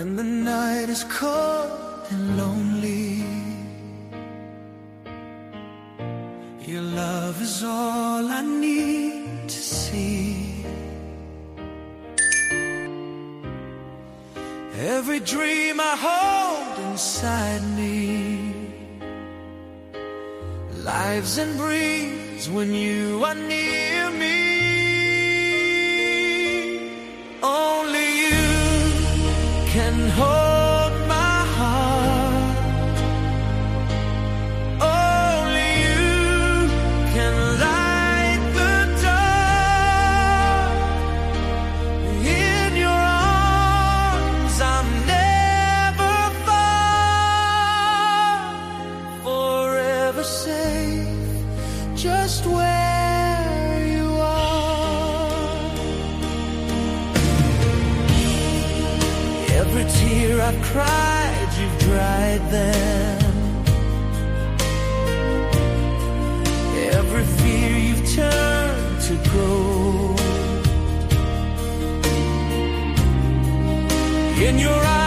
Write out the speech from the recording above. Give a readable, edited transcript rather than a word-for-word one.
when the night is cold and lonely. Your love is all I need to see. Every dream I hold inside me lives and breathes when you are near me. Only you can hold my heart. Only you can light the dark. In your arms I'm never far. Forever safe, just where you are. Every tear I've cried, you've dried them. Every fear you've turned to gold. In your eyes